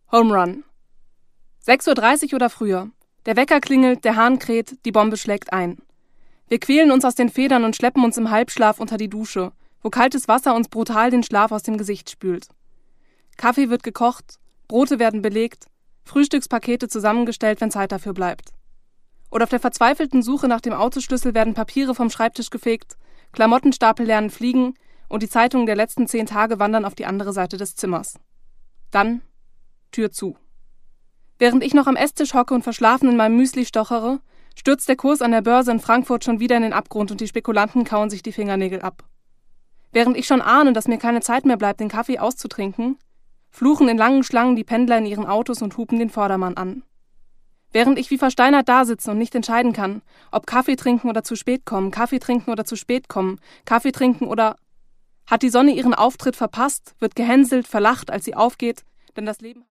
Home Run. 6:30 Uhr oder früher. Der Wecker klingelt, der Hahn kräht, die Bombe schlägt ein. Wir quälen uns aus den Federn und schleppen uns im Halbschlaf unter die Dusche, wo kaltes Wasser uns brutal den Schlaf aus dem Gesicht spült. Kaffee wird gekocht, Brote werden belegt, Frühstückspakete zusammengestellt, wenn Zeit dafür bleibt. Und auf der verzweifelten Suche nach dem Autoschlüssel werden Papiere vom Schreibtisch gefegt, Klamottenstapel lernen fliegen und die Zeitungen der letzten 10 Tage wandern auf die andere Seite des Zimmers. Dann Tür zu. Während ich noch am Esstisch hocke und verschlafen in meinem Müsli stochere, stürzt der Kurs an der Börse in Frankfurt schon wieder in den Abgrund und die Spekulanten kauen sich die Fingernägel ab. Während ich schon ahne, dass mir keine Zeit mehr bleibt, den Kaffee auszutrinken, fluchen in langen Schlangen die Pendler in ihren Autos und hupen den Vordermann an. Während ich wie versteinert dasitze und nicht entscheiden kann, ob Kaffee trinken oder zu spät kommen, Kaffee trinken oder zu spät kommen, Kaffee trinken oder... Hat die Sonne ihren Auftritt verpasst, wird gehänselt, verlacht, als sie aufgeht, denn das Leben...